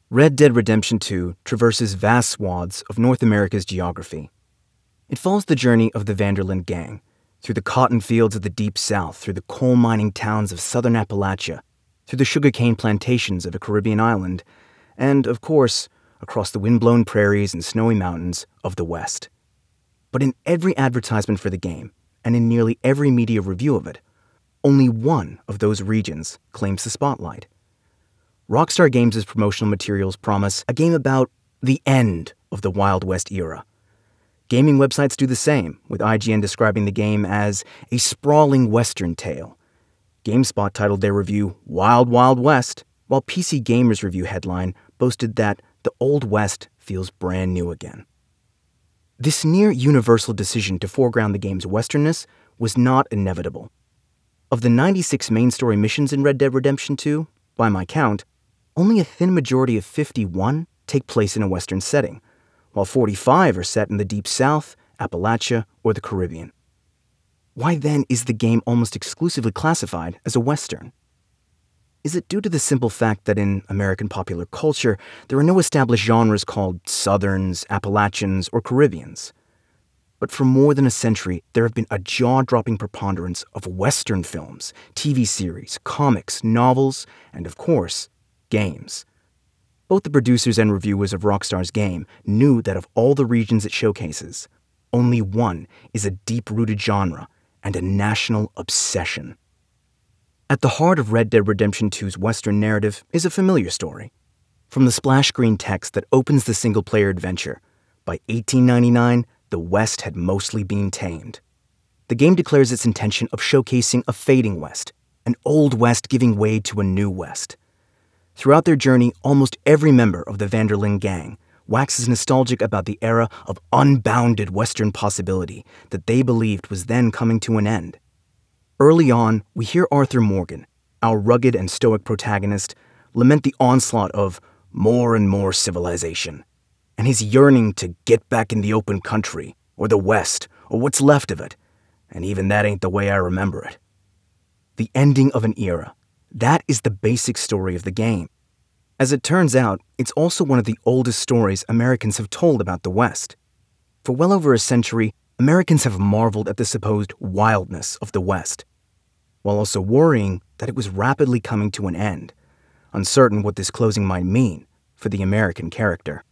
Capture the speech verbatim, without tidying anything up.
Red Dead Redemption two traverses vast swaths of North America's geography. It follows the journey of the Van der Linde gang, through the cotton fields of the Deep South, through the coal mining towns of southern Appalachia, through the sugarcane plantations of a Caribbean island, and, of course, across the windblown prairies and snowy mountains of the West. But in every advertisement for the game, and in nearly every media review of it, only one of those regions claims the spotlight. Rockstar Games' promotional materials promise a game about the end of the Wild West era. Gaming websites do the same, with I G N describing the game as a sprawling Western tale. GameSpot titled their review Wild Wild West, while P C Gamer's review headline boasted that the Old West feels brand new again. This near-universal decision to foreground the game's westernness was not inevitable. Of the ninety-six main story missions in Red Dead Redemption two, by my count, only a thin majority of fifty-one take place in a Western setting, while forty-five are set in the Deep South, Appalachia, or the Caribbean. Why then is the game almost exclusively classified as a Western? Is it due to the simple fact that in American popular culture, there are no established genres called Southerns, Appalachians, or Caribbeans? But for more than a century, there have been a jaw-dropping preponderance of Western films, T V series, comics, novels, and of course, games. Both the producers and reviewers of Rockstar's game knew that of all the regions it showcases, only one is a deep-rooted genre and a national obsession. At the heart of Red Dead Redemption two's Western narrative is a familiar story. From the splash screen text that opens the single-player adventure, by eighteen ninety-nine, the West had mostly been tamed. The game declares its intention of showcasing a fading West, an old West giving way to a new West. Throughout their journey, almost every member of the Van der Linde gang waxes nostalgic about the era of unbounded Western possibility that they believed was then coming to an end. Early on, we hear Arthur Morgan, our rugged and stoic protagonist, lament the onslaught of more and more civilization, and his yearning to get back in the open country, or the West, or what's left of it, and even that ain't the way I remember it. The ending of an era. That is the basic story of the game. As it turns out, it's also one of the oldest stories Americans have told about the West. For well over a century, Americans have marveled at the supposed wildness of the West, while also worrying that it was rapidly coming to an end, uncertain what this closing might mean for the American character.